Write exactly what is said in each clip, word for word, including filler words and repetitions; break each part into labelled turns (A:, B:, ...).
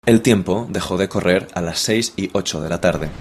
A: El tiempo dejó de correr a las seis y ocho de la tarde.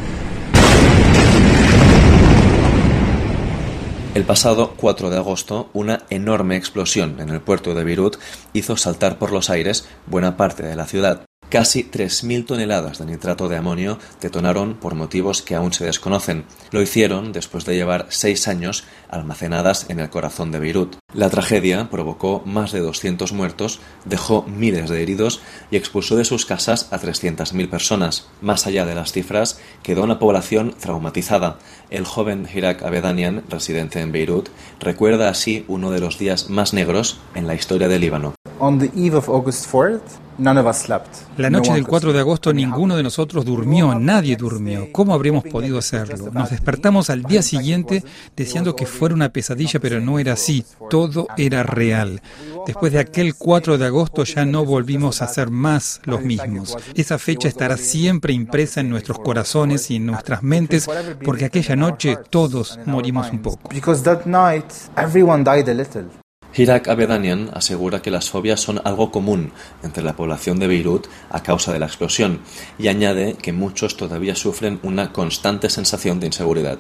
A: El pasado cuatro de agosto, una enorme explosión en el puerto de Beirut hizo saltar por los aires buena parte de la ciudad. Casi tres mil toneladas de nitrato de amonio detonaron por motivos que aún se desconocen. Lo hicieron después de llevar seis años almacenadas en el corazón de Beirut. La tragedia provocó más de doscientos muertos, dejó miles de heridos y expulsó de sus casas a trescientas mil personas. Más allá de las cifras, quedó una población traumatizada. El joven Hirak Abedanian, residente en Beirut, recuerda así uno de los días más negros en la historia del Líbano.
B: On the eve of August fourth, none of us slept.
C: La noche del cuatro de agosto ninguno de nosotros durmió, nadie durmió. ¿Cómo habríamos podido hacerlo? Nos despertamos al día siguiente deseando que fuera una pesadilla, pero no era así. Todo era real. Después de aquel cuatro de agosto ya no volvimos a ser más los mismos. Esa fecha estará siempre impresa en nuestros corazones y en nuestras mentes, porque aquella noche todos morimos un poco.
B: Because that night, everyone died a little.
A: Hirak Abedanian asegura que las fobias son algo común entre la población de Beirut a causa de la explosión y añade que muchos todavía sufren una constante sensación de inseguridad.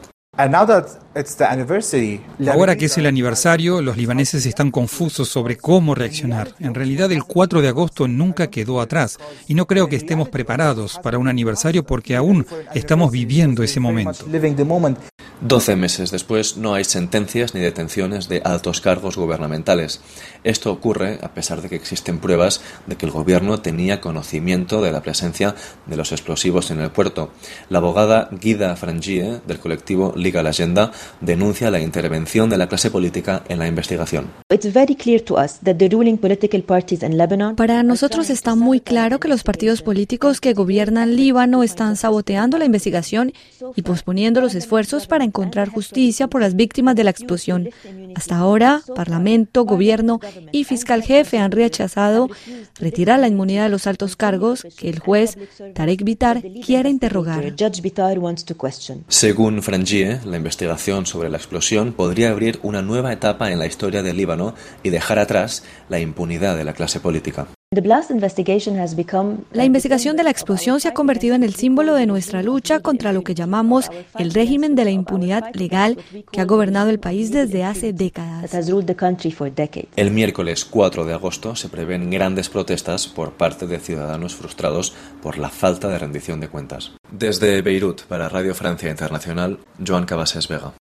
C: Ahora que es el aniversario, los libaneses están confusos sobre cómo reaccionar. En realidad, el cuatro de agosto nunca quedó atrás y no creo que estemos preparados para un aniversario porque aún estamos viviendo ese momento.
A: Doce meses después no hay sentencias ni detenciones de altos cargos gubernamentales. Esto ocurre a pesar de que existen pruebas de que el gobierno tenía conocimiento de la presencia de los explosivos en el puerto. La abogada Ghida Frangie, del colectivo Legal Agenda, denuncia la intervención de la clase política en la investigación.
D: Para nosotros está muy claro que los partidos políticos que gobiernan Líbano están saboteando la investigación y posponiendo los esfuerzos para encontrar justicia por las víctimas de la explosión. Hasta ahora, Parlamento, Gobierno y Fiscal Jefe han rechazado retirar la inmunidad de los altos cargos que el juez Tarek Bitar quiere interrogar.
A: Según Frangie, la investigación sobre la explosión podría abrir una nueva etapa en la historia del Líbano y dejar atrás la impunidad de la clase política.
D: La investigación de la explosión se ha convertido en el símbolo de nuestra lucha contra lo que llamamos el régimen de la impunidad legal que ha gobernado el país desde hace décadas.
A: El miércoles cuatro de agosto se prevén grandes protestas por parte de ciudadanos frustrados por la falta de rendición de cuentas. Desde Beirut, para Radio Francia Internacional, Joan Cabasés Vega.